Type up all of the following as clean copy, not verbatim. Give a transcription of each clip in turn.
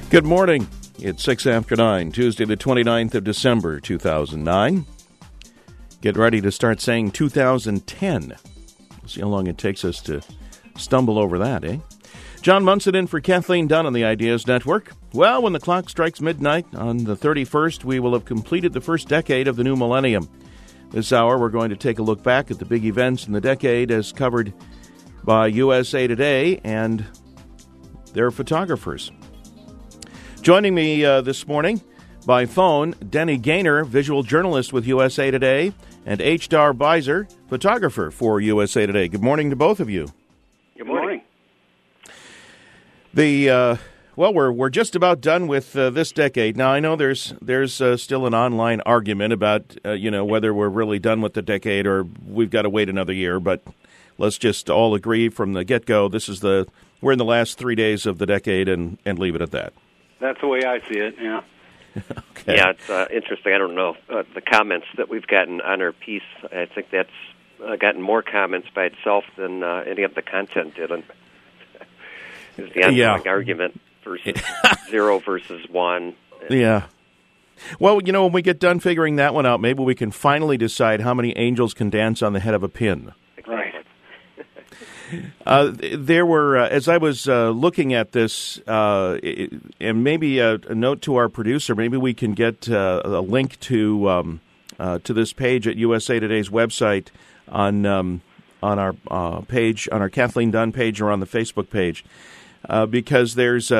Good morning. It's 6 after 9, Tuesday the 29th of December, 2009. Get ready to start saying 2010. We'll see how long it takes us to stumble over that, eh? John Munson in for Kathleen Dunn on the Ideas Network. Well, when the clock strikes midnight on the 31st, we will have completed the first decade of the new millennium. This hour, we're going to take a look back at the big events in the decade as covered by USA Today and their photographers. Joining me this morning by phone, Denny Gaynor, visual journalist with USA Today, and H. Dar Beiser, photographer for USA Today. Good morning to both of you. Good morning. We're just about done with this decade. Now, I know there's still an online argument about whether we're really done with the decade or we've got to wait another year. But let's just all agree from the get-go. We're in the last 3 days of the decade, and leave it at that. That's the way I see it, yeah. Okay. Yeah, it's interesting. I don't know. The comments that we've gotten on our piece, I think that's gotten more comments by itself than any of the content did. Is the ongoing argument versus 0 versus 1. Yeah. Well, when we get done figuring that one out, maybe we can finally decide how many angels can dance on the head of a pin. Right. There were, as I was looking at this, and maybe a note to our producer, maybe we can get a link to this page at USA Today's website on our page, on our Kathleen Dunn page, or on the Facebook page, because there's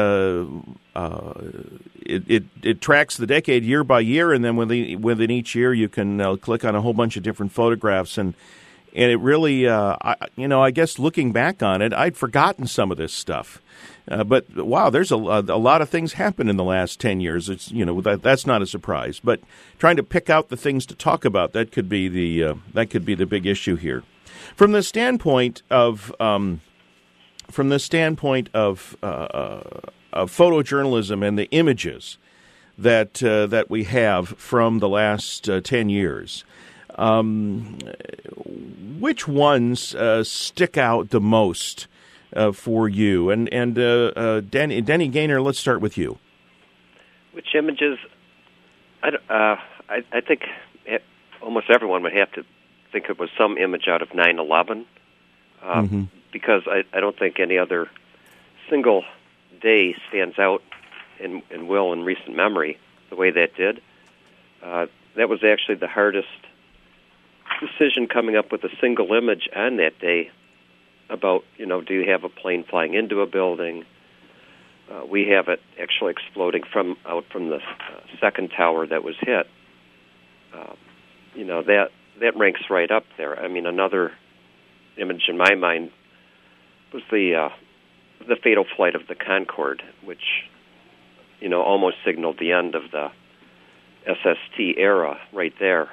it tracks the decade year by year, and then within each year you can click on a whole bunch of different photographs and it really, I guess looking back on it, I'd forgotten some of this stuff. But wow, there's a lot of things happened in the last 10 years. It's that's not a surprise. But trying to pick out the things to talk about, that could be the big issue here. From the standpoint of photojournalism and the images that we have from the last 10 years. Which ones stick out the most for you? And Denny Gaynor, let's start with you. Which images? I think almost everyone would have to think it was some image out of 9/11, because I don't think any other single day stands out and will in recent memory the way that did. That was actually the hardest decision, coming up with a single image on that day about, do you have a plane flying into a building? We have it actually exploding out from the second tower that was hit. That ranks right up there. I mean, another image in my mind was the fatal flight of the Concorde, which, almost signaled the end of the SST era right there.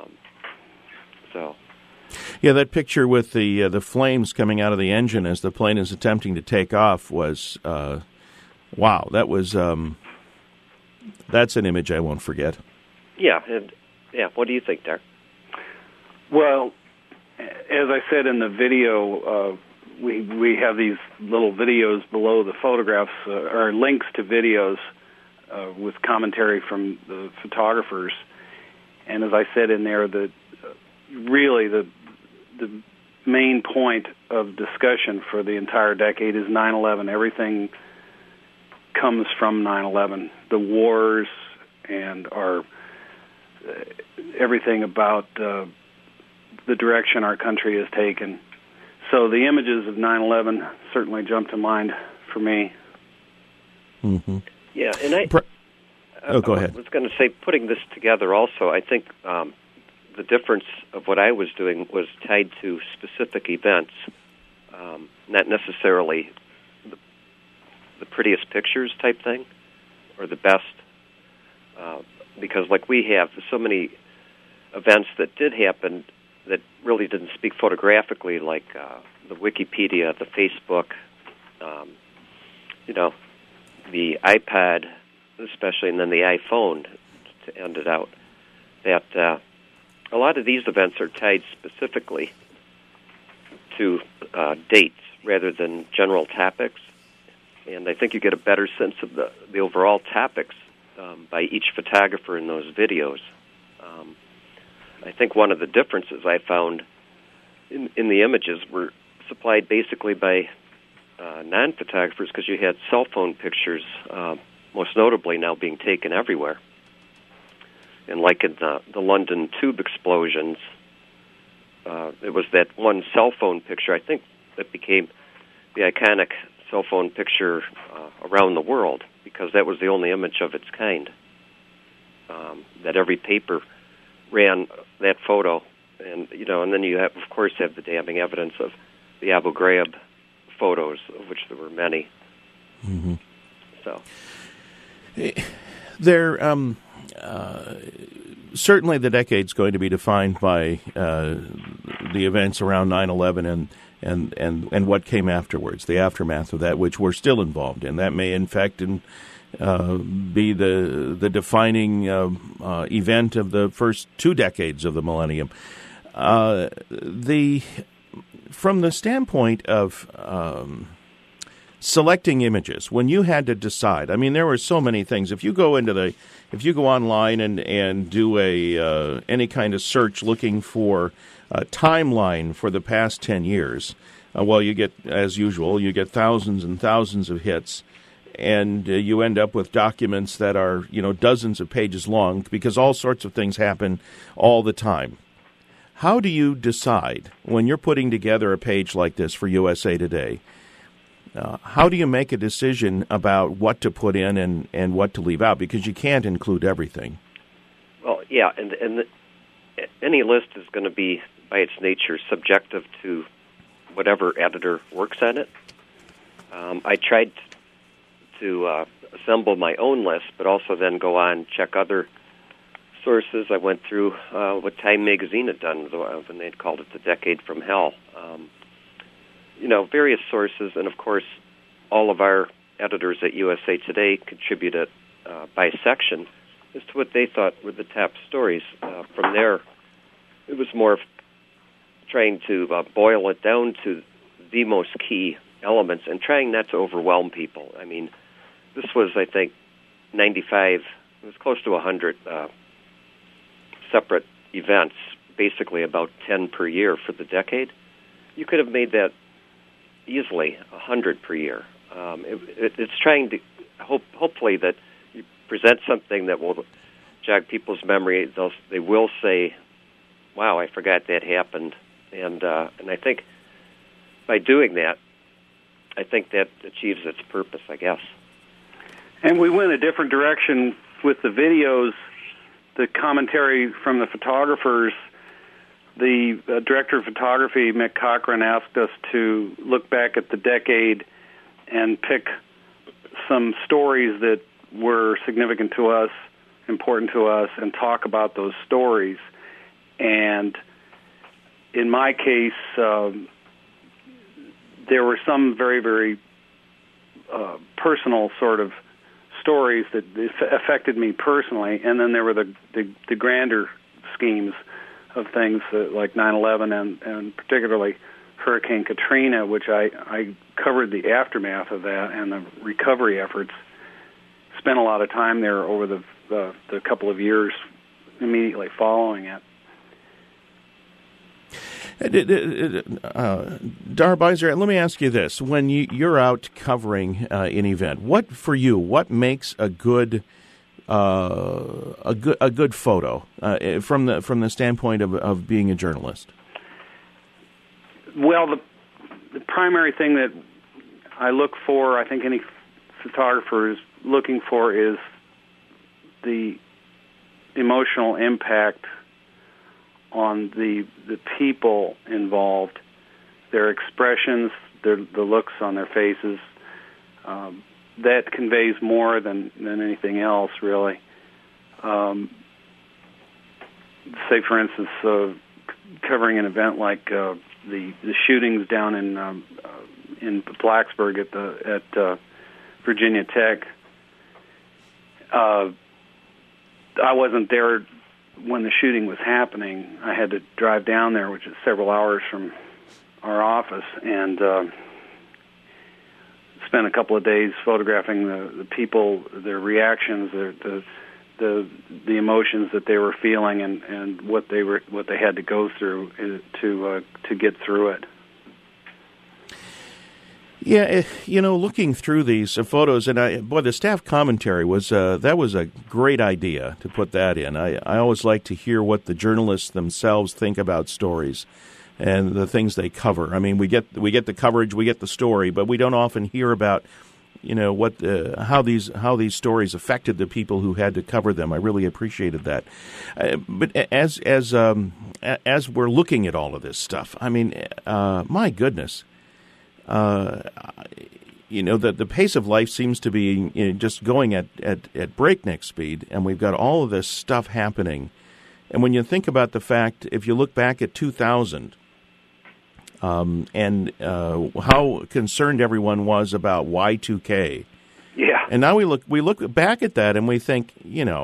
Yeah, that picture with the flames coming out of the engine as the plane is attempting to take off was, wow, that was, that's an image I won't forget. Yeah, what do you think, Dar? Well, as I said in the video, we have these little videos below the photographs, or links to videos with commentary from the photographers. And as I said in there, really the main point of discussion for the entire decade is 9/11. Everything comes from 9/11. The wars and everything about the direction our country has taken. So the images of 9/11 certainly jump to mind for me. Mm-hmm. Yeah, and go ahead. I was going to say, putting this together also, I think the difference of what I was doing was tied to specific events, not necessarily the prettiest pictures type thing or the best, because like we have so many events that did happen that really didn't speak photographically, like the Wikipedia, the Facebook, the iPad especially, and then the iPhone to end it out, that a lot of these events are tied specifically to dates rather than general topics. And I think you get a better sense of the overall topics by each photographer in those videos. I think one of the differences I found in the images were supplied basically by non-photographers, because you had cell phone pictures, most notably now being taken everywhere. And like in the London tube explosions, it was that one cell phone picture, I think, that became the iconic cell phone picture around the world, because that was the only image of its kind. That every paper ran that photo, and then you have, of course, have the damning evidence of the Abu Ghraib photos, of which there were many. Mm-hmm. So, there, certainly the decade's going to be defined by the events around 9/11 and what came afterwards, the aftermath of that, which we're still involved in. That may infect and be the defining event of the first 2 decades of the millennium. From the standpoint of selecting images, when you had to decide, I mean, there were so many things. If you go online and do any kind of search looking for a timeline for the past 10 years, you get, as usual, you get thousands and thousands of hits, and you end up with documents that are, dozens of pages long, because all sorts of things happen all the time. How do you decide when you're putting together a page like this for USA Today? How do you make a decision about what to put in and what to leave out? Because you can't include everything. Well, yeah, and any list is going to be, by its nature, subjective to whatever editor works on it. I tried to assemble my own list, but also then go on, check other sources. I went through what Time Magazine had done when they had called it The Decade from Hell. Various sources, and of course, all of our editors at USA Today contributed by section as to what they thought were the top stories. From there, it was more of trying to boil it down to the most key elements and trying not to overwhelm people. I mean, this was, I think, 95, it was close to 100 separate events, basically about 10 per year for the decade. You could have made that easily 100 per year. It's trying to, hopefully, that you present something that will jog people's memory. They will say, wow, I forgot that happened. And I think by doing that, I think that achieves its purpose, I guess. And we went a different direction with the videos, the commentary from the photographers. The director of photography, Mick Cochran, asked us to look back at the decade and pick some stories that were significant to us, important to us, and talk about those stories. And in my case, there were some very, very personal sort of stories that affected me personally, and then there were the grander schemes of things like 9/11 and particularly Hurricane Katrina, which I covered the aftermath of that and the recovery efforts. Spent a lot of time there over the couple of years immediately following it. Dar Beiser, let me ask you this: when you're out covering an event, what makes a good photo from the standpoint of being a journalist? Well, the primary thing that I look for, I think any photographer is looking for, is the emotional impact on the people involved, their expressions, the looks on their faces. That conveys more than anything else, really. Say, for instance, covering an event like the shootings down in Blacksburg at Virginia Tech. I wasn't there when the shooting was happening. I had to drive down there, which is several hours from our office, and spent a couple of days photographing the people, their reactions, the emotions that they were feeling, and what they had to go through to get through it. Yeah, looking through these photos, and the staff commentary was that was a great idea to put that in. I always like to hear what the journalists themselves think about stories and the things they cover. I mean, we get the coverage, we get the story, but we don't often hear about what how these stories affected the people who had to cover them. I really appreciated that. But as we're looking at all of this stuff, I mean, my goodness. That the pace of life seems to be just going at breakneck speed, and we've got all of this stuff happening. And when you think about the fact, if you look back at 2000, and how concerned everyone was about Y2K, yeah, and now we look back at that and we think,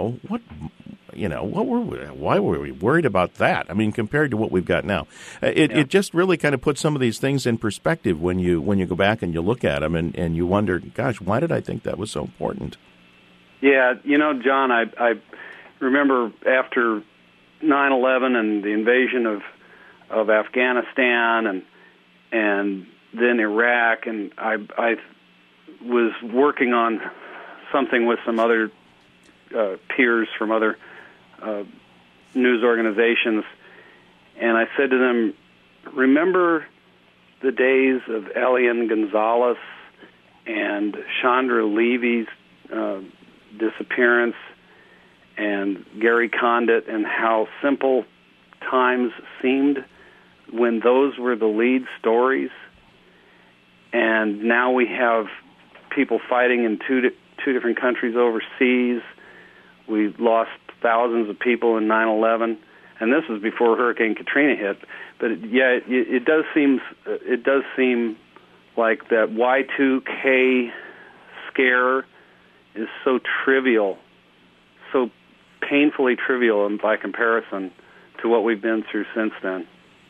why were we worried about that? I mean, compared to what we've got now, it just really kind of puts some of these things in perspective when you go back and you look at them and you wonder, gosh, why did I think that was so important? Yeah, John, I remember after 9/11 and the invasion of Afghanistan and then Iraq, and I was working on something with some other peers from other news organizations, and I said to them, remember the days of Elian Gonzalez and Chandra Levy's disappearance and Gary Condit, and how simple times seemed when those were the lead stories. And now we have people fighting in two different countries overseas. We lost thousands of people in 9/11, and this was before Hurricane Katrina hit. But it does seem like that Y2K scare is so trivial, so painfully trivial by comparison to what we've been through since then.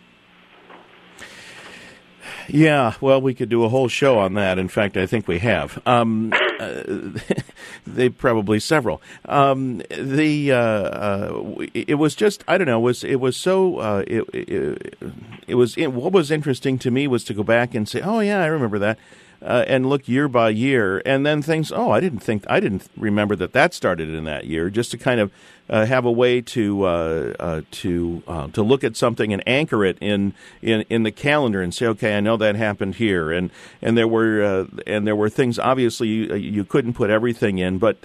Yeah, well, we could do a whole show on that. In fact, I think we have. They probably several. It was just, I don't know. It was so. What was interesting to me was to go back and say, oh yeah, I remember that. And look year by year, and then things. Oh, I didn't remember that started in that year. Just to kind of have a way to look at something and anchor it in the calendar and say, okay, I know that happened here, and there were things. Obviously, you couldn't put everything in, but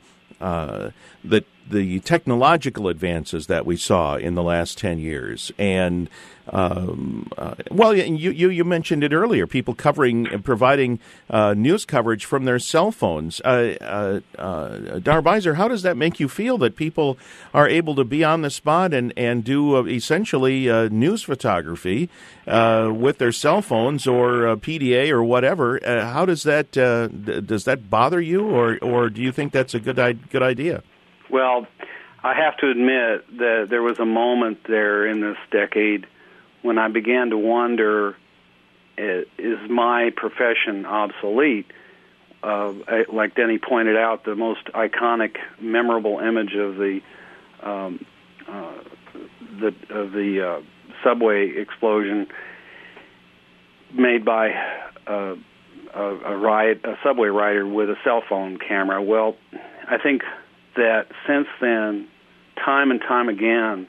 the technological advances that we saw in the last 10 years, and you mentioned it earlier, people providing news coverage from their cell phones. Darbizer, how does that make you feel that people are able to be on the spot and do essentially news photography with their cell phones or PDA or whatever? How does that bother you, or do you think that's a good idea? Well, I have to admit that there was a moment there in this decade when I began to wonder, is my profession obsolete? Like Denny pointed out, the most iconic, memorable image of the subway explosion made by a subway rider with a cell phone camera. Well, I think that since then, time and time again,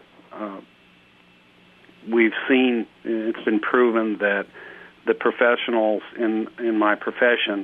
we've seen, it's been proven that the professionals in my profession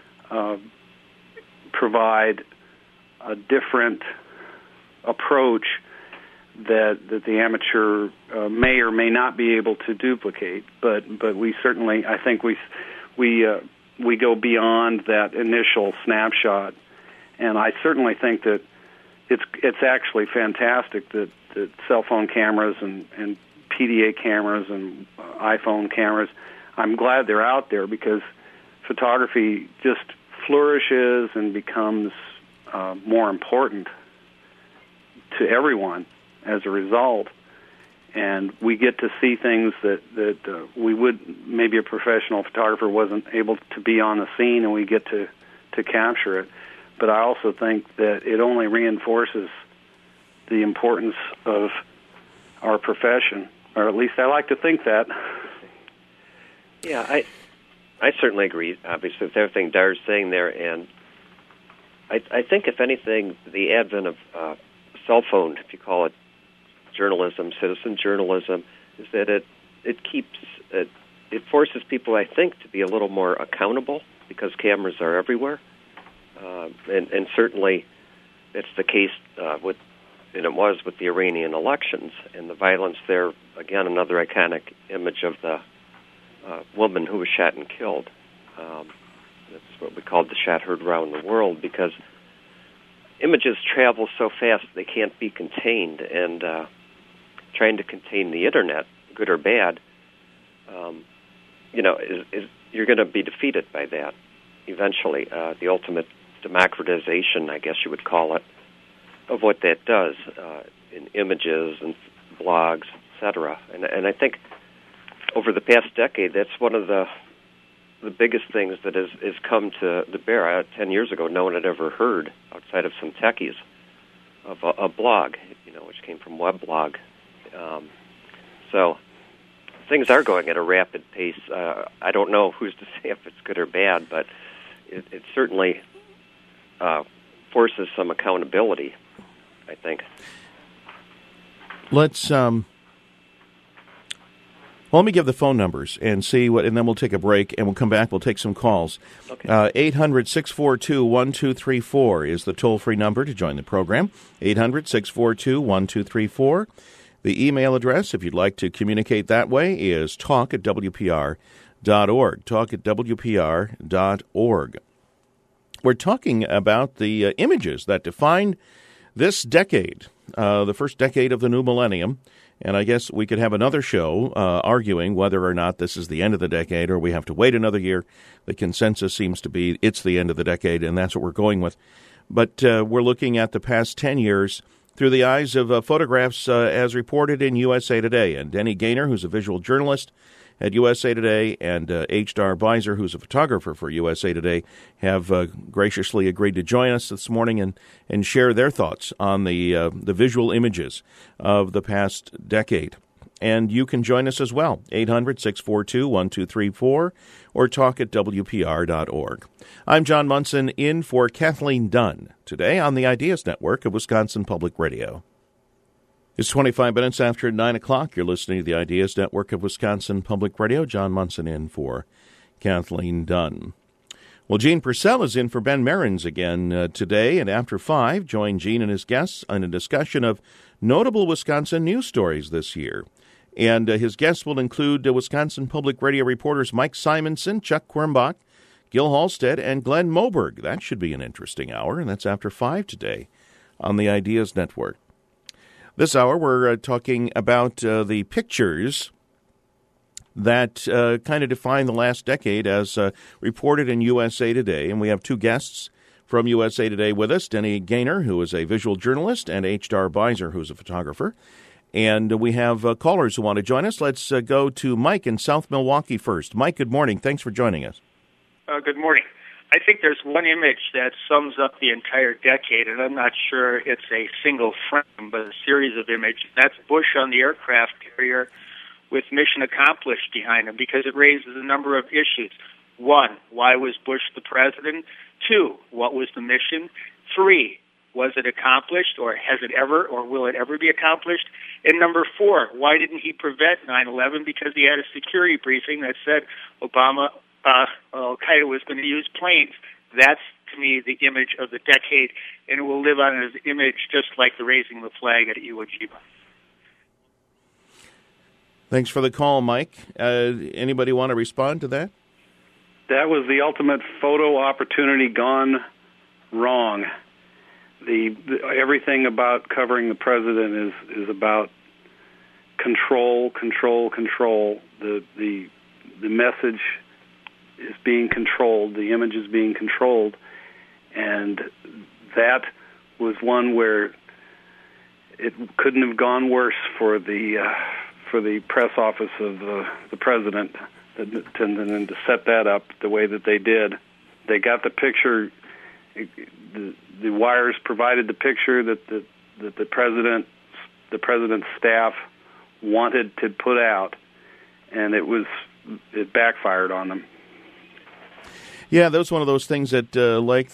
provide a different approach that the amateur may or may not be able to duplicate. But we certainly, I think we go beyond that initial snapshot. And I certainly think that it's actually fantastic that cell phone cameras and PDA cameras and iPhone cameras, I'm glad they're out there, because photography just flourishes and becomes more important to everyone as a result. and we get to see things that we would, maybe a professional photographer wasn't able to be on the scene, and we get to capture it. But I also think that it only reinforces the importance of our profession, or at least I like to think that. Yeah, I certainly agree, obviously, with everything Dar's saying there, and I think, if anything, the advent of cell phone, if you call it journalism, citizen journalism, is that it forces people, I think, to be a little more accountable, because cameras are everywhere. And certainly it's the case and it was with the Iranian elections and the violence there. Again, another iconic image of the woman who was shot and killed. That's what we call the shot heard around the world, because images travel so fast they can't be contained, and trying to contain the Internet, good or bad, you're going to be defeated by that eventually. The ultimate democratization, I guess you would call it, of what that does in images and blogs, etc. And I think over the past decade, that's one of the biggest things that has come to bear. 10 years ago, no one had ever heard, outside of some techies, of a blog, which came from Weblog. So things are going at a rapid pace. I don't know who's to say if it's good or bad, but it certainly forces some accountability, I think. Let's let me give the phone numbers and see and then we'll take a break, and we'll come back. We'll take some calls. Okay. 800-642-1234 is the toll-free number to join the program. 800-642-1234. The email address, if you'd like to communicate that way, is talk@wpr.org. Talk@wpr.org. We're talking about the images that define this decade, the first decade of the new millennium. And I guess we could have another show arguing whether or not this is the end of the decade or we have to wait another year. The consensus seems to be it's the end of the decade, and that's what we're going with. But we're looking at the past 10 years through the eyes of photographs as reported in USA Today. And Denny Gaynor, who's a visual journalist at USA Today, and H. Dar Beiser, who's a photographer for USA Today, have graciously agreed to join us this morning and share their thoughts on the visual images of the past decade. And you can join us as well, 800-642-1234, or talk@wpr.org. I'm John Munson, in for Kathleen Dunn, today on the Ideas Network of Wisconsin Public Radio. It's 25 minutes after 9 o'clock. You're listening to the Ideas Network of Wisconsin Public Radio. John Munson in for Kathleen Dunn. Well, Gene Purcell is in for Ben Merens again today, and after 5, join Gene and his guests on a discussion of notable Wisconsin news stories this year. And his guests will include Wisconsin Public Radio reporters Mike Simonson, Chuck Quirmbach, Gil Halstead, and Glenn Moberg. That should be an interesting hour, and that's after 5 today on the Ideas Network. This hour, we're talking about the pictures that kind of define the last decade as reported in USA Today. And we have two guests from USA Today with us, Denny Gaynor, who is a visual journalist, and H. Dar Beiser, who's a photographer. And we have callers who want to join us. Let's go to Mike in South Milwaukee first. Mike, good morning. Thanks for joining us. Good morning. I think there's one image that sums up the entire decade, and I'm not sure it's a single frame, but a series of images. That's Bush on the aircraft carrier with mission accomplished behind him, because it raises a number of issues. 1, why was Bush the president? 2, what was the mission? 3, was it accomplished, or has it ever, or will it ever be accomplished? And number 4, why didn't he prevent 9/11? Because he had a security briefing that said Al-Qaeda was going to use planes. That's, to me, the image of the decade, and it will live on as an image just like the raising the flag at Iwo Jima. Thanks for the call, Mike. Anybody want to respond to that? That was the ultimate photo opportunity gone wrong. Everything about covering the president is about control. The message is being controlled, the image is being controlled, and that was one where it couldn't have gone worse for the for the press office of the president, and then to set that up the way that they did. They got the picture. The wires provided the picture that the president's staff wanted to put out, and it backfired on them. Yeah, that was one of those things that, like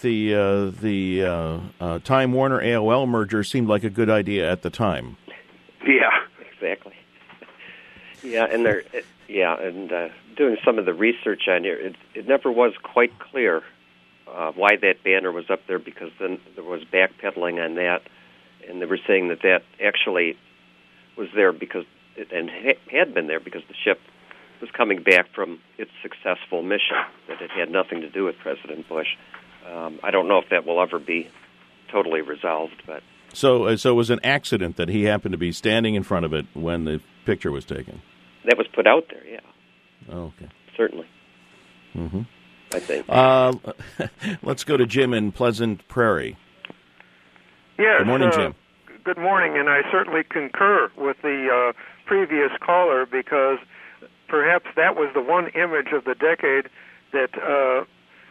the Time Warner AOL merger, seemed like a good idea at the time. Yeah, exactly. Yeah, and doing some of the research on here, it never was quite clear why that banner was up there, because then there was backpedaling on that, and they were saying that actually was there because had been there because the ship was coming back from its successful mission, that it had nothing to do with President Bush. I don't know if that will ever be totally resolved, but so it was an accident that he happened to be standing in front of it when the picture was taken. That was put out there, yeah. Oh, okay. Certainly. Mm-hmm. I think. Let's go to Jim in Pleasant Prairie. Yes. Good morning, Jim. Good morning, and I certainly concur with the previous caller, because perhaps that was the one image of the decade that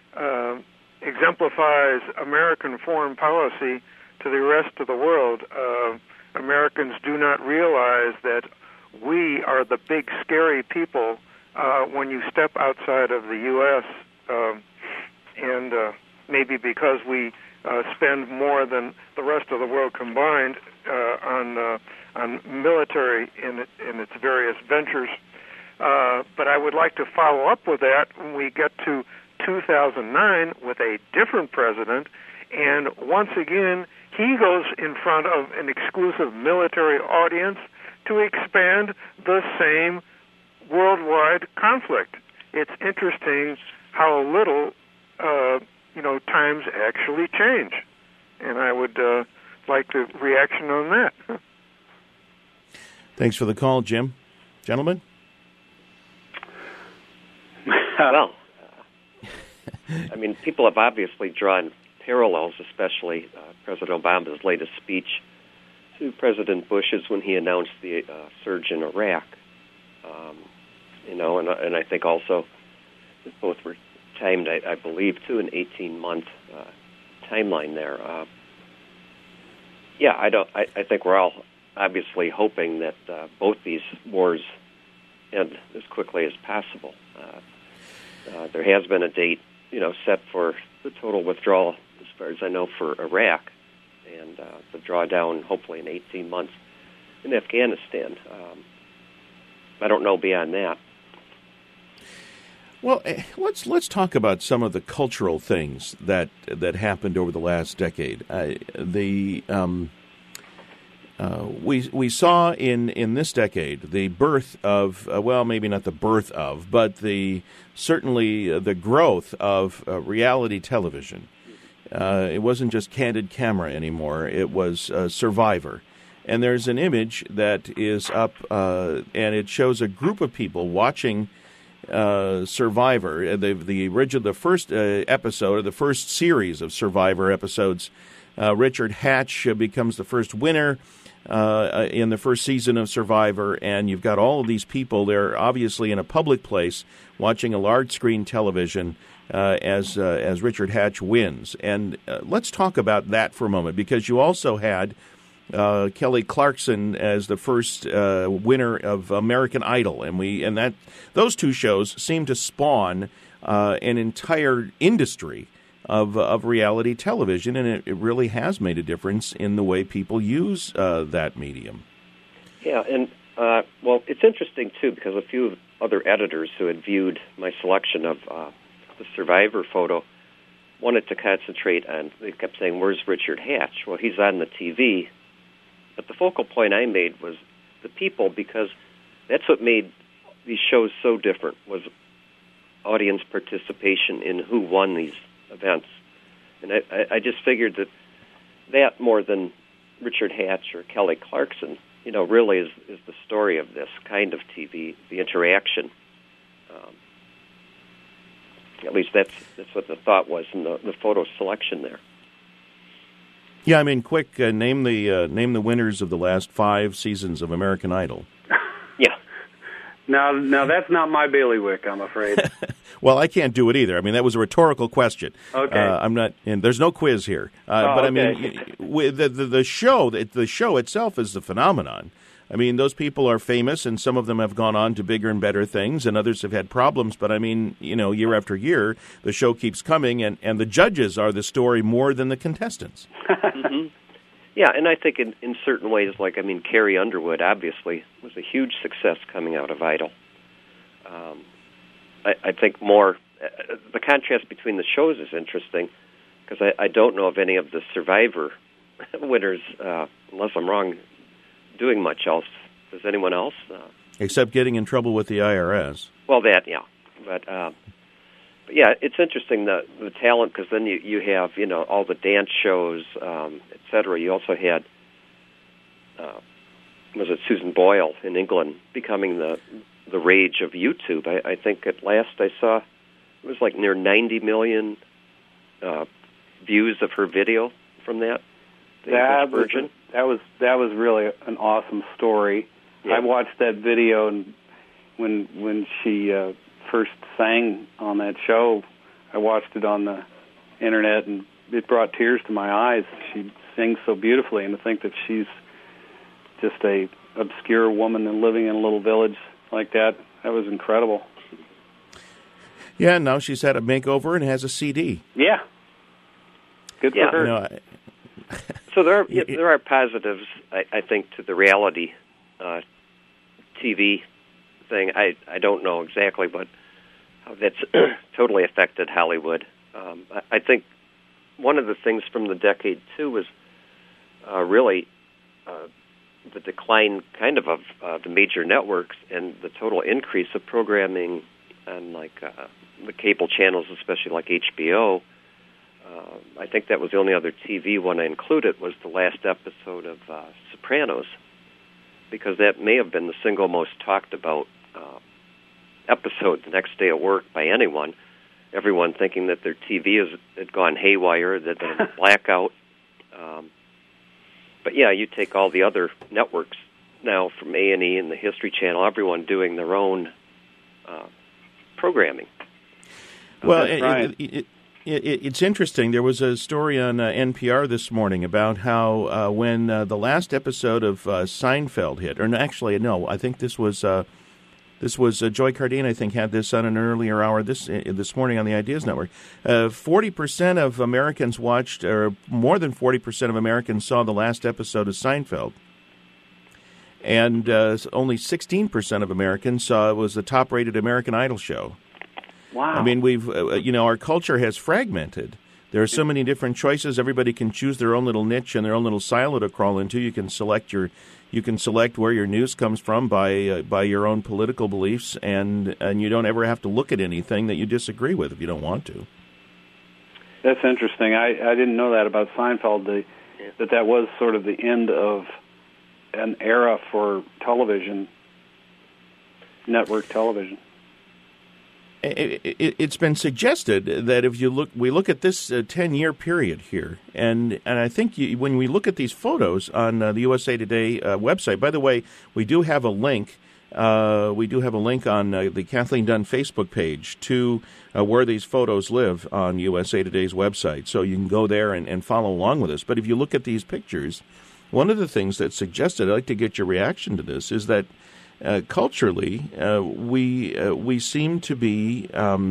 exemplifies American foreign policy to the rest of the world. Americans do not realize that we are the big, scary people when you step outside of the U.S., and maybe because we spend more than the rest of the world combined on military in its various ventures. But I would like to follow up with that when we get to 2009 with a different president, and once again he goes in front of an exclusive military audience to expand the same worldwide conflict. It's interesting how little times actually change, and I would like the reaction on that. Thanks for the call, Jim. Gentlemen? Well, I mean, people have obviously drawn parallels, especially President Obama's latest speech to President Bush's when he announced the surge in Iraq. And I think also that both were timed, I believe, to an 18-month timeline there. I think we're all obviously hoping that both these wars end as quickly as possible. There has been a date, set for the total withdrawal, as far as I know, for Iraq, and the drawdown, hopefully in 18 months, in Afghanistan. I don't know beyond that. Well, let's talk about some of the cultural things that happened over the last decade. We saw in this decade the birth of maybe not the birth of, but certainly the growth of reality television. It wasn't just candid camera anymore; it was Survivor. And there's an image that is up, and it shows a group of people watching Survivor. The first episode, or the first series of Survivor episodes. Richard Hatch becomes the first winner in the first season of Survivor, and you've got all of these people. They're obviously in a public place watching a large screen television as Richard Hatch wins. And let's talk about that for a moment, because you also had Kelly Clarkson as the first winner of American Idol, and those two shows seem to spawn an entire industry of reality television, and it really has made a difference in the way people use that medium. Yeah, and it's interesting too, because a few other editors who had viewed my selection of the Survivor photo wanted to concentrate on. They kept saying, "Where's Richard Hatch?" Well, he's on the TV. But the focal point I made was the people, because that's what made these shows so different, was audience participation in who won these events. And I just figured that more than Richard Hatch or Kelly Clarkson, really is the story of this kind of TV, the interaction. At least that's what the thought was in the photo selection there. Yeah, I mean, quick, name the winners of the last 5 seasons of American Idol. Yeah. Now that's not my bailiwick, I'm afraid. Well, I can't do it either. I mean, that was a rhetorical question. Okay. I'm not, and there's no quiz here. But I mean, with the show itself is the phenomenon. I mean, those people are famous, and some of them have gone on to bigger and better things, and others have had problems. But I mean, year after year, the show keeps coming, and the judges are the story more than the contestants. Mm-hmm. Yeah, and I think in certain ways, like, I mean, Carrie Underwood obviously was a huge success coming out of Idol. I think more, the contrast between the shows is interesting, because I don't know of any of the Survivor winners, unless I'm wrong, doing much else. Does anyone else? Except getting in trouble with the IRS. Well, that, yeah. But yeah, it's interesting, the talent, because then you have, all the dance shows, et cetera. You also had, was it Susan Boyle in England becoming the rage of YouTube. I think at last I saw it was like near 90 million views of her video from that. That was really an awesome story. Yeah. I watched that video, and when she first sang on that show, I watched it on the internet, and it brought tears to my eyes. She sings so beautifully, and to think that she's just a obscure woman and living in a little village like that was incredible. Yeah, now she's had a makeover and has a CD. Yeah. Good for her. So there are positives, I think, to the reality TV thing. I don't know exactly, but how that's totally affected Hollywood. I think one of the things from the decade, too, was really the decline kind of the major networks and the total increase of programming on the cable channels, especially like HBO. I think that was the only other TV one I included was the last episode of Sopranos, because that may have been the single most talked about episode the next day at work by anyone. Everyone thinking that their TV had gone haywire, that there was a blackout. But yeah, you take all the other networks now from A&E and the History Channel, everyone doing their own programming. Well, it's interesting. There was a story on NPR this morning about how when the last episode of Seinfeld hit, I think this was Joy Cardine, I think, had this on an earlier hour this morning on the Ideas Network. 40% of Americans watched, or more than 40% of Americans saw the last episode of Seinfeld. And only 16% of Americans saw it was the top-rated American Idol show. Wow. I mean, we've, our culture has fragmented. There are so many different choices. Everybody can choose their own little niche and their own little silo to crawl into. You can select where your news comes from by your own political beliefs, and you don't ever have to look at anything that you disagree with if you don't want to. That's interesting. I didn't know that about Seinfeld. That was sort of the end of an era for television, network television. It's been suggested that if we look at this 10-year period here, and I think when we look at these photos on the USA Today website. By the way, we do have a link. We do have a link on the Kathleen Dunn Facebook page to where these photos live on USA Today's website, so you can go there and follow along with us. But if you look at these pictures, one of the things that's suggested, I'd like to get your reaction to this, is that culturally, we seem to be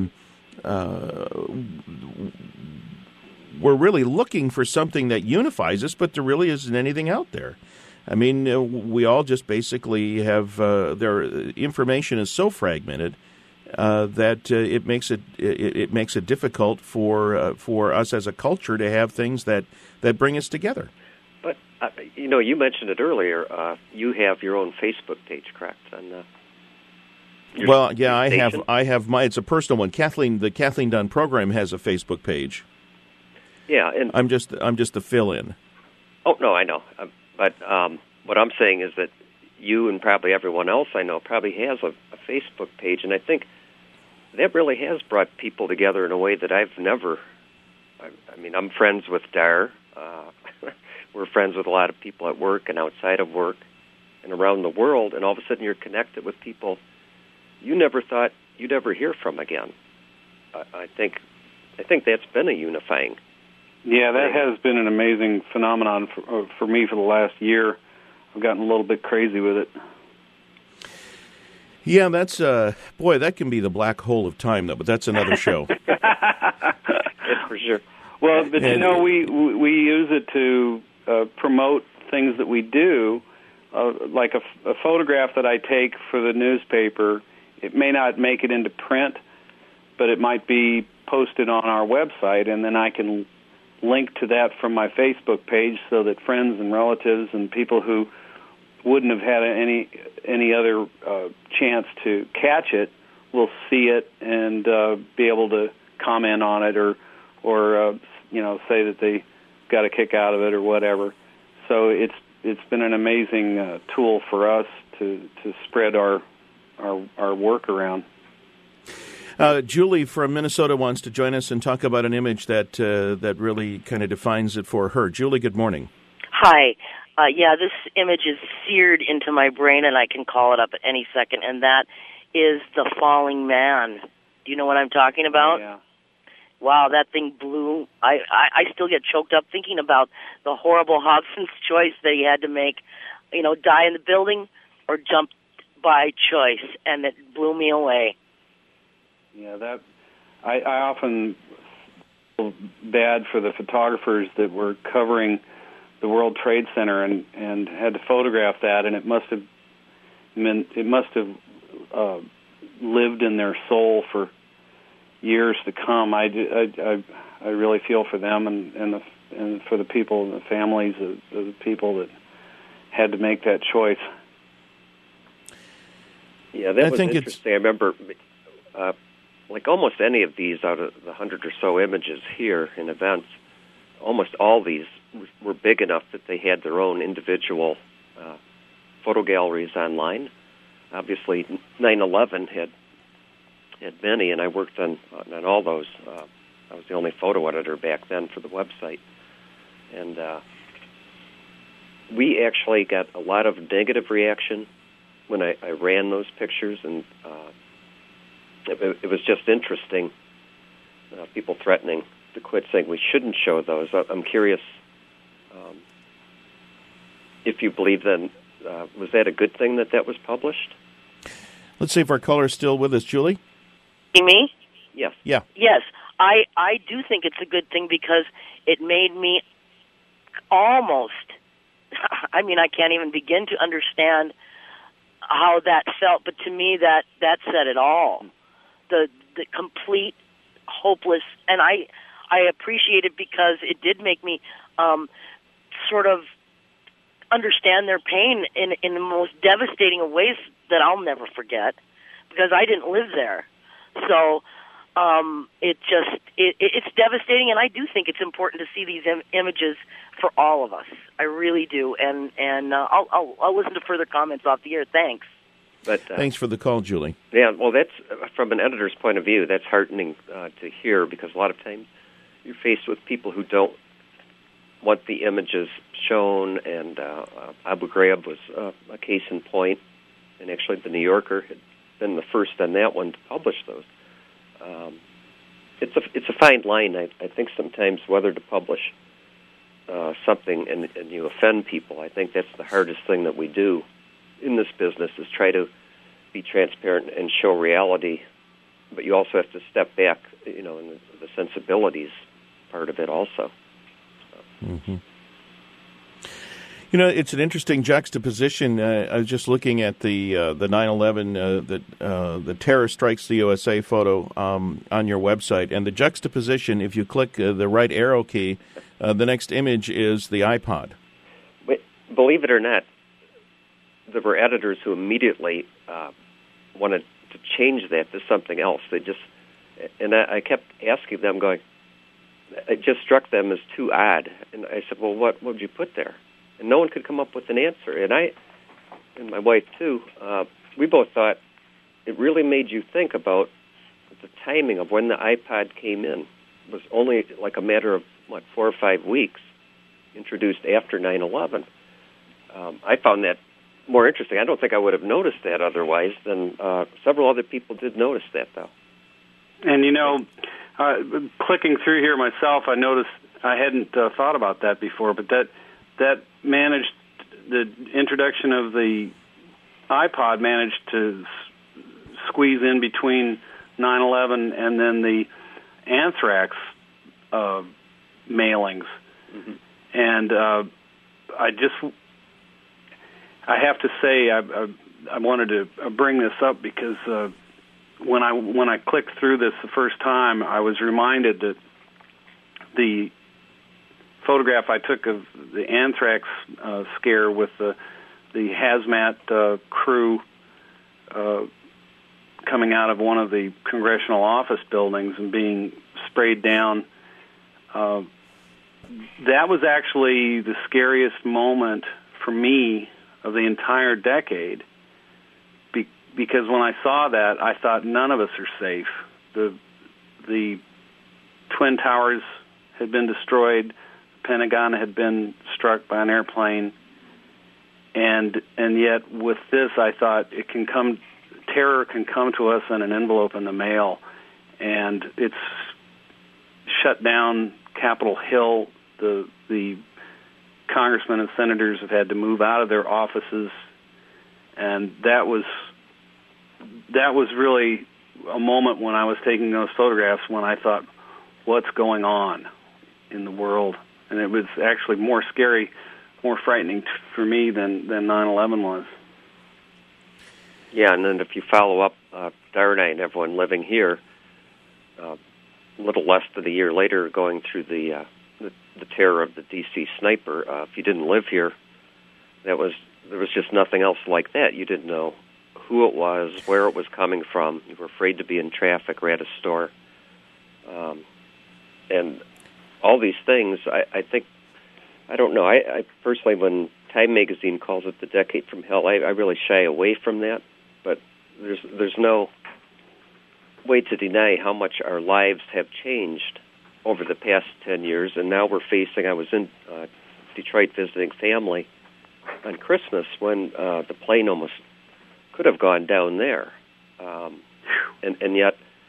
we're really looking for something that unifies us, but there really isn't anything out there. I mean, we all just basically have information is so fragmented that it makes it difficult for us as a culture to have things that bring us together. But you mentioned it earlier. You have your own Facebook page, correct? Well, yeah, I have my. It's a personal one. The Kathleen Dunn program has a Facebook page. Yeah, and I'm just the fill-in. Oh no, I know. But what I'm saying is that you and probably everyone else I know probably has a Facebook page, and I think that really has brought people together in a way that I've never. I mean, I'm friends with Dar. We're friends with a lot of people at work and outside of work and around the world, and all of a sudden you're connected with people you never thought you'd ever hear from again. I think that's been a unifying. Yeah, that has been an amazing phenomenon for me for the last year. I've gotten a little bit crazy with it. Yeah, that's boy, that can be the black hole of time, though. But that's another show. That's for sure. Well, but we use it to promote things that we do, like a photograph that I take for the newspaper. It may not make it into print, but it might be posted on our website, and then I can link to that from my Facebook page so that friends and relatives and people who wouldn't have had any other chance to catch it will see it and be able to comment on it or say that they got a kick out of it or whatever. So it's been an amazing tool for us to spread our work around. Julie from Minnesota wants to join us and talk about an image that really kind of defines it for her. Julie, good morning. Hi. This image is seared into my brain, and I can call it up at any second, and that is the falling man. Do you know what I'm talking about? Yeah. Wow, that thing blew. I still get choked up thinking about the horrible Hobson's choice that he had to make, die in the building or jump by choice, and it blew me away. Yeah, that I often feel bad for the photographers that were covering the World Trade Center and had to photograph that, and it must have lived in their soul for years to come. I really feel for them and for the people, the families of the people that had to make that choice. Yeah, that was interesting. I remember, like almost any of these out of the 100 or so images here in events, almost all these were big enough that they had their own individual photo galleries online. Obviously, 9/11 had many, and I worked on all those. I was the only photo editor back then for the website. And we actually got a lot of negative reaction when I ran those pictures, and it was just interesting. People threatening to quit, saying we shouldn't show those. I'm curious if you believe then, was that a good thing that was published? Let's see if our caller is still with us. Julie? Me? Yes. Yeah. Yes. I do think it's a good thing because it made me almost, I can't even begin to understand how that felt, but to me that said it all. The complete hopeless, and I appreciate it because it did make me sort of understand their pain in the most devastating of ways that I'll never forget because I didn't live there. So it's devastating, and I do think it's important to see these images for all of us. I really do, and I'll listen to further comments off the air. Thanks. But thanks for the call, Julie. Yeah, well, that's from an editor's point of view. That's heartening to hear because a lot of times you're faced with people who don't want the images shown, and Abu Ghraib was a case in point, and actually the New Yorker had been the first on that one to publish those. It's a fine line. I think sometimes whether to publish something and you offend people. I think that's the hardest thing that we do in this business is try to be transparent and show reality, but you also have to step back, in the sensibilities part of it also. Mm-hmm. It's an interesting juxtaposition. I was just looking at the 9/11, the terror strikes the USA photo on your website, and the juxtaposition, if you click the right arrow key, the next image is the iPod. Believe it or not, there were editors who immediately wanted to change that to something else. And I kept asking them, going, it just struck them as too odd. And I said, well, what would you put there? And no one could come up with an answer. And I, and my wife too, we both thought it really made you think about the timing of when the iPod came in. It was only like a matter of, 4 or 5 weeks, introduced after 9/11. I found that more interesting. I don't think I would have noticed that otherwise. Then several other people did notice that, though. And, clicking through here myself, I noticed I hadn't thought about that before, but that managed, the introduction of the iPod managed to squeeze in between 9/11 and then the anthrax mailings. Mm-hmm. And I have to say, I wanted to bring this up because when I clicked through this the first time, I was reminded that the photograph I took of the anthrax scare with the hazmat crew coming out of one of the congressional office buildings and being sprayed down, that was actually the scariest moment for me of the entire decade, because when I saw that, I thought none of us are safe. The Twin Towers had been destroyed, the Pentagon had been struck by an airplane, and yet with this, I thought terror can come to us in an envelope in the mail, and it's shut down Capitol Hill. The congressmen and senators have had to move out of their offices, and that was really a moment when I was taking those photographs when I thought, what's going on in the world? And it was actually more scary, more frightening for me than 9/11 was. Yeah, and then if you follow up, Darnay and everyone living here, a little less than a year later, going through the terror of the D.C. sniper. If you didn't live here, there was just nothing else like that. You didn't know who it was, where it was coming from. You were afraid to be in traffic or at a store. And all these things, I think, I don't know. I personally, when Time Magazine calls it the decade from hell, I really shy away from that. But there's no way to deny how much our lives have changed over the past 10 years, and now we're facing, I was in Detroit visiting family on Christmas when the plane almost could have gone down there. And then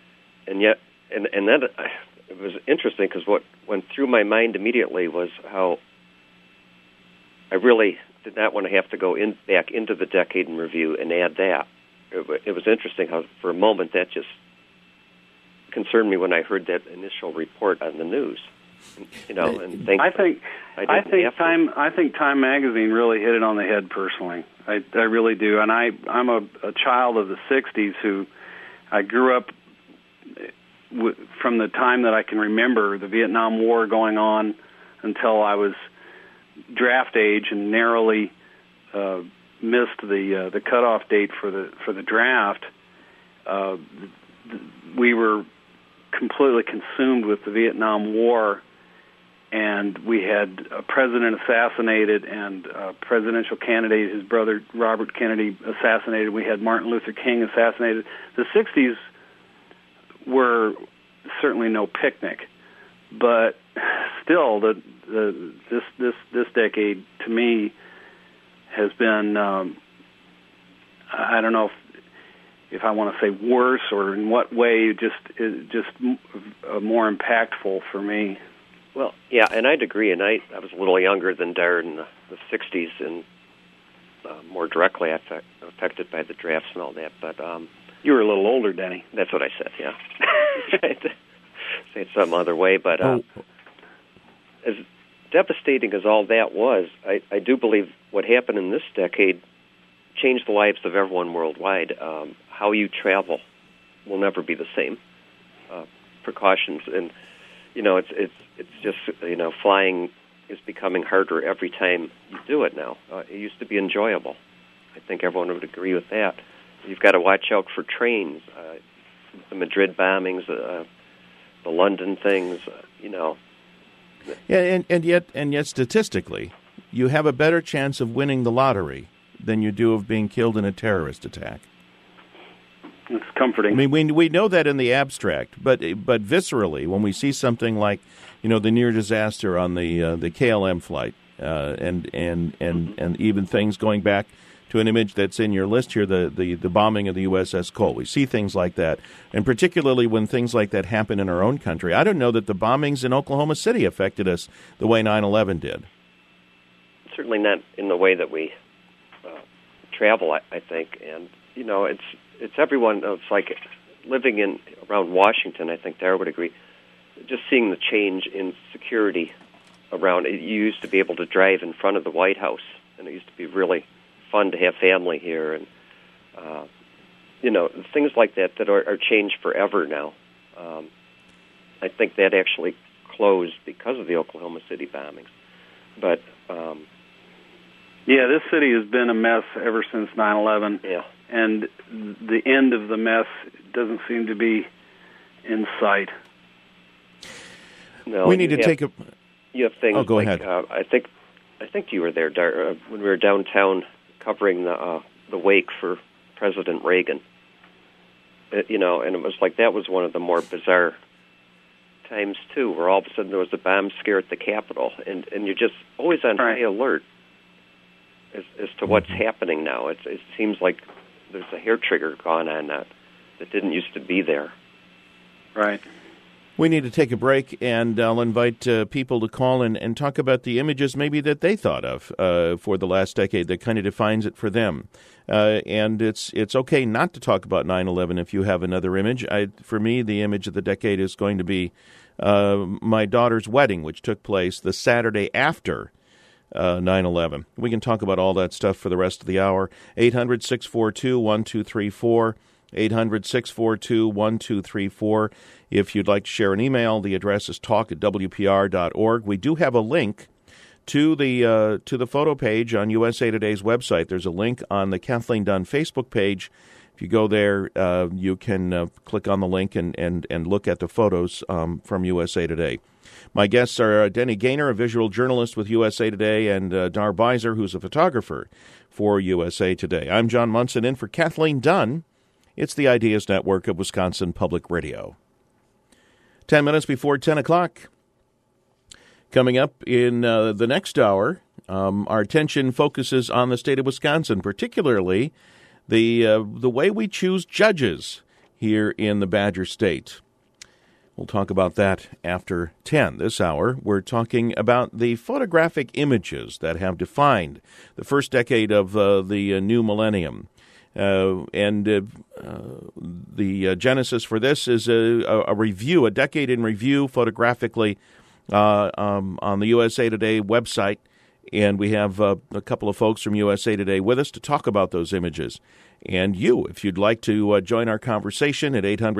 it was interesting because what went through my mind immediately was how I really did not want to have to go back into the decade in review and add that. It was interesting how for a moment that just concerned me when I heard that initial report on the news. And I think Time Magazine really hit it on the head personally. I really do, and I'm a child of the '60s who I grew up from the time that I can remember the Vietnam War going on until I was draft age and narrowly missed the cutoff date for the draft. We were completely consumed with the Vietnam War, and we had a president assassinated and a presidential candidate, his brother Robert Kennedy, assassinated. We had Martin Luther King assassinated. The 60s were certainly no picnic, but still, this decade to me has been I don't know if I want to say worse or in what way, just more impactful for me. Well, yeah, and I'd agree. And I was a little younger than Darren in the 60s and more directly affected by the drafts and all that. But you were a little older, Denny. That's what I said, yeah. Tried to say it some other way. But as devastating as all that was, I do believe what happened in this decade changed the lives of everyone worldwide. How you travel will never be the same. Precautions, and it's just flying is becoming harder every time you do it now. It used to be enjoyable. I think everyone would agree with that. You've got to watch out for trains, the Madrid bombings, the London things. Yeah, and yet statistically, you have a better chance of winning the lottery than you do of being killed in a terrorist attack. It's comforting. I mean, we know that in the abstract, but viscerally, when we see something like, the near disaster on the KLM flight, and even things going back to an image that's in your list here, the bombing of the USS Cole. We see things like that, and particularly when things like that happen in our own country. I don't know that the bombings in Oklahoma City affected us the way 9/11 did. Certainly not in the way that we travel, I think. And, it's everyone. It's like living around Washington, I think Dara would agree, just seeing the change in security around. You used to be able to drive in front of the White House, and it used to be really fun to have family here, and things like that are changed forever now. I think that actually closed because of the Oklahoma City bombings. But this city has been a mess ever since 9/11. Yeah. And the end of the mess doesn't seem to be in sight. No, we need to take a... You have things. Oh, go like, ahead. I think you were there when we were downtown covering the wake for President Reagan. And it was like that was one of the more bizarre times too, where all of a sudden there was a bomb scare at the Capitol, and you're just always on high alert as to what's happening now. It seems like there's a hair trigger gone on that didn't used to be there. Right. We need to take a break, and I'll invite people to call and talk about the images maybe that they thought of for the last decade that kind of defines it for them. And it's okay not to talk about 9/11 if you have another image. For me, the image of the decade is going to be my daughter's wedding, which took place the Saturday after 9/11. We can talk about all that stuff for the rest of the hour. 800-642-1234. 800-642-1234. If you'd like to share an email, the address is talk@wpr.org. We do have a link to the photo page on USA Today's website. There's a link on the Kathleen Dunn Facebook page. If you go there, you can click on the link and look at the photos from USA Today. My guests are Denny Gaynor, a visual journalist with USA Today, and Dar Beiser, who's a photographer for USA Today. I'm John Munson, in for Kathleen Dunn. It's the Ideas Network of Wisconsin Public Radio. 10 minutes before 10 o'clock. Coming up in the next hour, our attention focuses on the state of Wisconsin, particularly the way we choose judges here in the Badger State. We'll talk about that after 10 this hour. We're talking about the photographic images that have defined the first decade of the new millennium. The genesis for this is a review, a decade in review photographically on the USA Today website. And we have a couple of folks from USA Today with us to talk about those images. And you, if you'd like to join our conversation at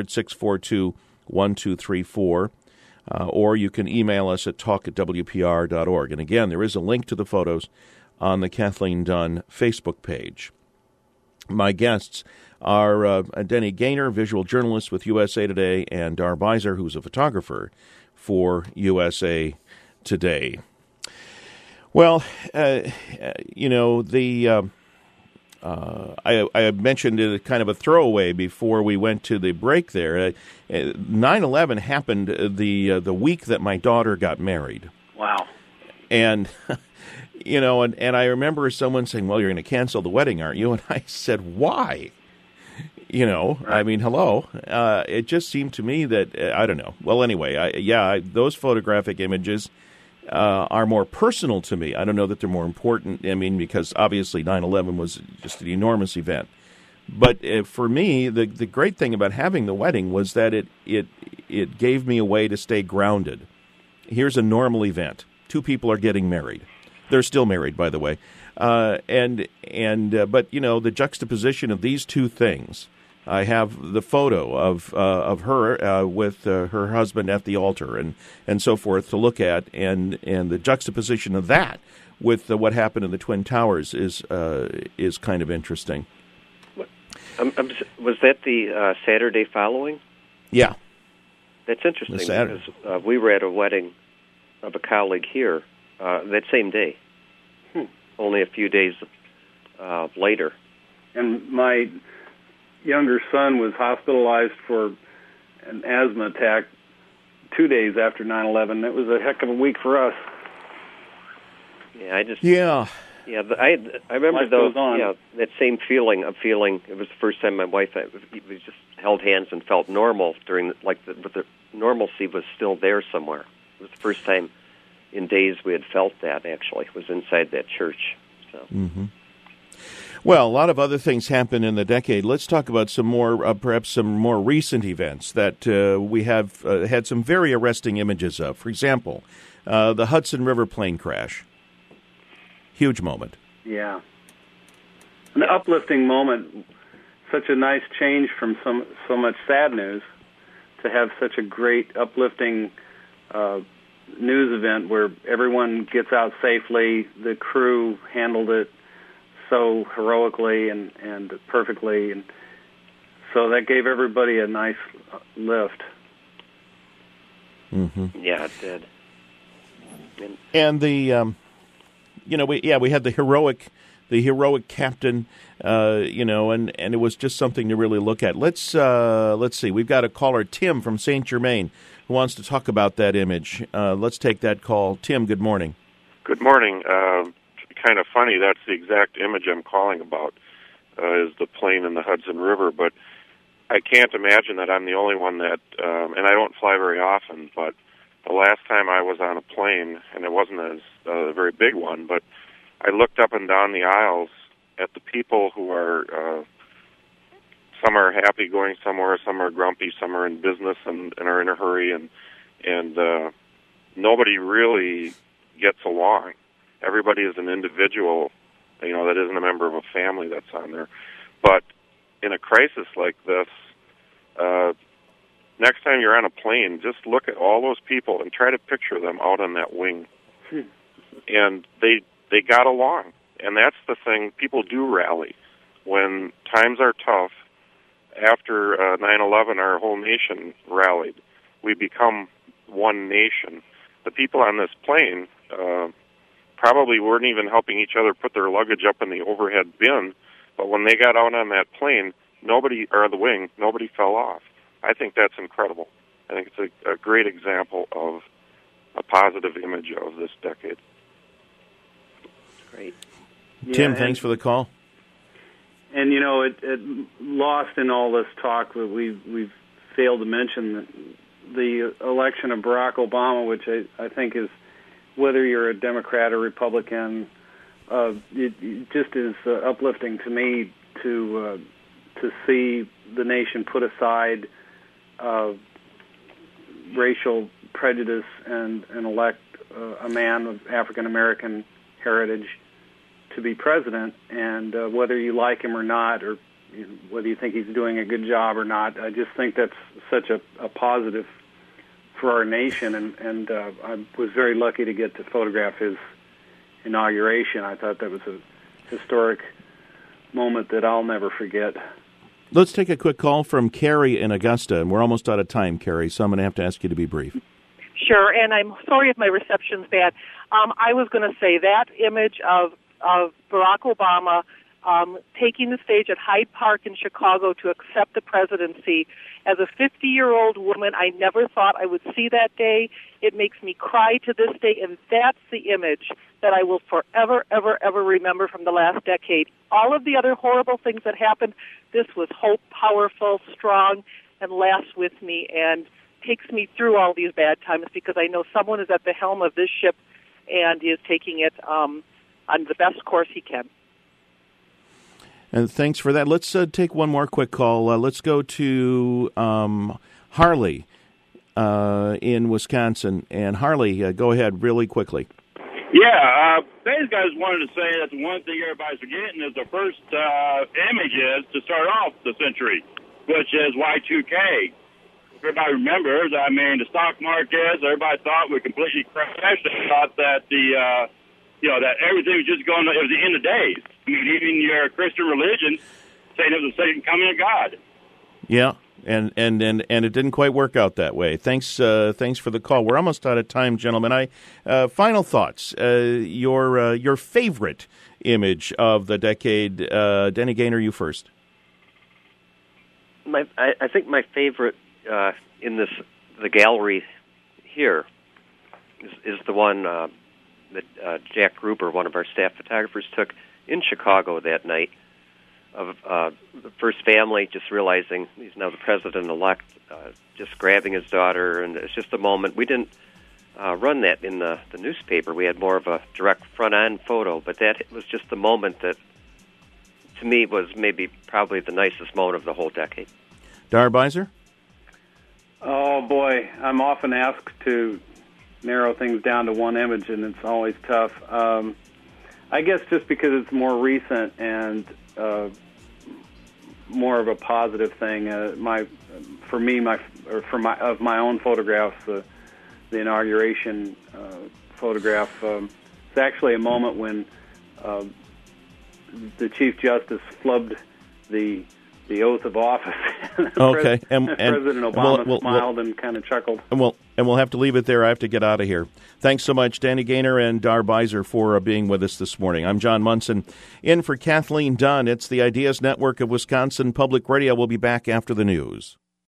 800-642-1234, or you can email us at talk@wpr.org. And again, there is a link to the photos on the Kathleen Dunn Facebook page. My guests are Denny Gaynor, visual journalist with USA Today, and Dar Beiser, who's a photographer for USA Today. Well, I mentioned it kind of a throwaway before we went to the break there. 9/11 happened the week that my daughter got married. Wow. And... and I remember someone saying, well, you're going to cancel the wedding, aren't you? And I said, why? Right. I mean, hello. It just seemed to me that, I don't know. Well, anyway, those photographic images are more personal to me. I don't know that they're more important. I mean, because obviously 9/11 was just an enormous event. But for me, the great thing about having the wedding was that it gave me a way to stay grounded. Here's a normal event. Two people are getting married. They're still married, by the way. But the juxtaposition of these two things, I have the photo of her with her husband at the altar and so forth to look at, and the juxtaposition of that with what happened in the Twin Towers is kind of interesting. Was that the Saturday following? Yeah. That's interesting because we were at a wedding of a colleague here that same day, only a few days later. And my younger son was hospitalized for an asthma attack 2 days after 9/11. It was a heck of a week for us. Yeah, Yeah, I remember life those. goes on. Yeah, that same feeling of feeling. It was the first time my wife we just held hands and felt normal during but the normalcy was still there somewhere. It was the first time in days we had felt that. Actually, it was inside that church. So. Mm-hmm. Well, a lot of other things happened in the decade. Let's talk about some more, perhaps some more recent events that we have had some very arresting images of. For example, the Hudson River plane crash. Huge moment. Yeah. An uplifting moment. Such a nice change from so much sad news to have such a great uplifting news event where everyone gets out safely. The crew handled it so heroically and perfectly, and so that gave everybody a nice lift. Mm-hmm. Yeah, it did. And the we had the heroic captain, and it was just something to really look at. Let's see. We've got a caller, Tim from Saint Germain, who wants to talk about that image. Let's take that call. Tim, good morning. Good morning. Kind of funny, that's the exact image I'm calling about, is the plane in the Hudson River, but I can't imagine that I'm the only one that, and I don't fly very often, but the last time I was on a plane, and it wasn't a very big one, but I looked up and down the aisles at the people who are, some are happy going somewhere, some are grumpy, some are in business and are in a hurry, and nobody really gets along. Everybody is an individual, that isn't a member of a family that's on there. But in a crisis like this, next time you're on a plane, just look at all those people and try to picture them out on that wing. And they got along. And that's the thing. People do rally. When times are tough, after 9/11, our whole nation rallied. We become one nation. The people on this plane probably weren't even helping each other put their luggage up in the overhead bin, but when they got out on that plane, nobody fell off. I think that's incredible. I think it's a great example of a positive image of this decade. Great. Tim, thanks for the call. And it lost in all this talk that we've failed to mention the election of Barack Obama, which I think is, whether you're a Democrat or Republican, it just is uplifting to me to see the nation put aside racial prejudice and elect a man of African American heritage to be president. And whether you like him or not, or whether you think he's doing a good job or not, I just think that's such a positive for our nation, and I was very lucky to get to photograph his inauguration. I thought that was a historic moment that I'll never forget. Let's take a quick call from Carrie in Augusta, and we're almost out of time, Carrie, so I'm going to have to ask you to be brief. Sure, and I'm sorry if my reception's bad. I was going to say that image of Barack Obama taking the stage at Hyde Park in Chicago to accept the presidency. As a 50-year-old woman, I never thought I would see that day. It makes me cry to this day, and that's the image that I will forever, ever, ever remember from the last decade. All of the other horrible things that happened, this was hope, powerful, strong, and lasts with me and takes me through all these bad times because I know someone is at the helm of this ship and is taking it on the best course he can. And thanks for that. Let's take one more quick call. Let's go to Harley in Wisconsin. And Harley, go ahead really quickly. Yeah, basically I just wanted to say that the one thing everybody's forgetting is the first image is to start off the century, which is Y2K. Everybody remembers, the stock market, everybody thought we completely crashed. They thought that that everything was just going, it was the end of days. Even your Christian religion saying it was the second coming of God. Yeah, and it didn't quite work out that way. Thanks for the call. We're almost out of time, gentlemen. Final thoughts. Your favorite image of the decade. Denny Gaynor, you first. I think my favorite in the gallery here is the one that Jack Gruber, one of our staff photographers, took in Chicago that night of the first family just realizing he's now the president-elect, just grabbing his daughter, and it's just a moment. We didn't run that in the newspaper. We had more of a direct front-end photo, but that was just the moment that, to me, was probably the nicest moment of the whole decade. Darbizer? Oh, boy. I'm often asked to narrow things down to one image, and it's always tough. I guess just because it's more recent and more of a positive thing. Of my own photographs, the inauguration photograph. It's actually a moment when the Chief Justice flubbed the oath of office. Okay, and President Obama smiled and kind of chuckled. And we'll have to leave it there. I have to get out of here. Thanks so much, Danny Gaynor and Darbizer, for being with us this morning. I'm John Munson, in for Kathleen Dunn. It's the Ideas Network of Wisconsin Public Radio. We'll be back after the news.